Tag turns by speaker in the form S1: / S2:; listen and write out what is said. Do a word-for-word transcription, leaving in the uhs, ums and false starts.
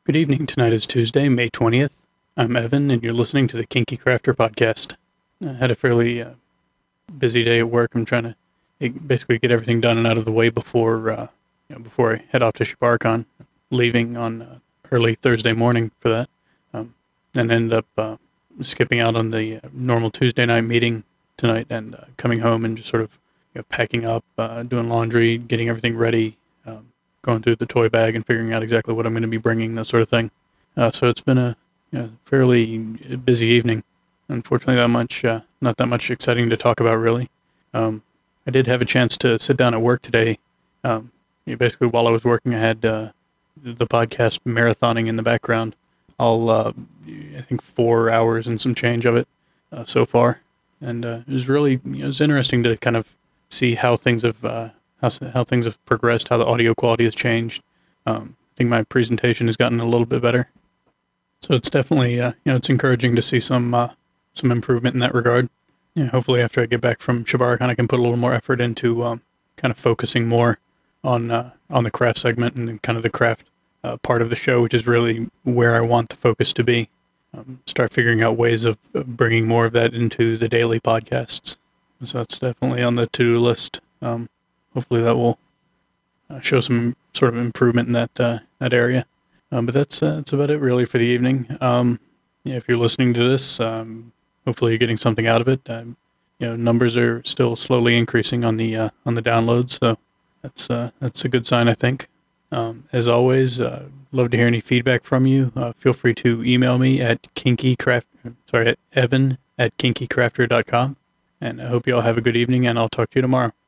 S1: Good evening. Tonight is Tuesday, May twentieth. I'm Evan, and you're listening to the Kinky Crafter podcast. I had a fairly uh, busy day at work. I'm trying to eh, basically get everything done and out of the way before uh, you know, before I head off to ShibarCon, leaving on uh, early Thursday morning for that, um, and end up uh, skipping out on the uh, normal Tuesday night meeting tonight and uh, coming home and just sort of you know, packing up, uh, doing laundry, getting everything ready, um, going through the toy bag and figuring out exactly what I'm going to be bringing, that sort of thing. Uh, so it's been a you know, fairly busy evening. Unfortunately, that much, uh, not that much exciting to talk about, really. Um, I did have a chance to sit down at work today. Um, you know, basically, while I was working, I had uh, the podcast marathoning in the background. All, uh, I think, four hours and some change of it uh, so far. And uh, it was really, you know, it was interesting to kind of see how things have uh, how, how things have progressed, how the audio quality has changed. Um, I think my presentation has gotten a little bit better. So it's definitely, uh, you know, it's encouraging to see some uh, some improvement in that regard. Yeah, hopefully after I get back from ShibarCon, I can put a little more effort into um, kind of focusing more on uh, on the craft segment and kind of the craft uh, part of the show, which is really where I want the focus to be. Um, start figuring out ways of bringing more of that into the daily podcasts. So that's definitely on the to-do list. Um, hopefully that will uh, show some sort of improvement in that uh, that area. Um, but that's uh, that's about it really for the evening. Um, yeah, if you're listening to this, um, hopefully you're getting something out of it. Um, you know, numbers are still slowly increasing on the uh, on the downloads, so that's uh, that's a good sign, I think. Um, as always, uh, love to hear any feedback from you. Uh, feel free to email me at kinkycraft. Sorry, at evan at kinkycrafter dot com. And I hope you all have a good evening, and I'll talk to you tomorrow.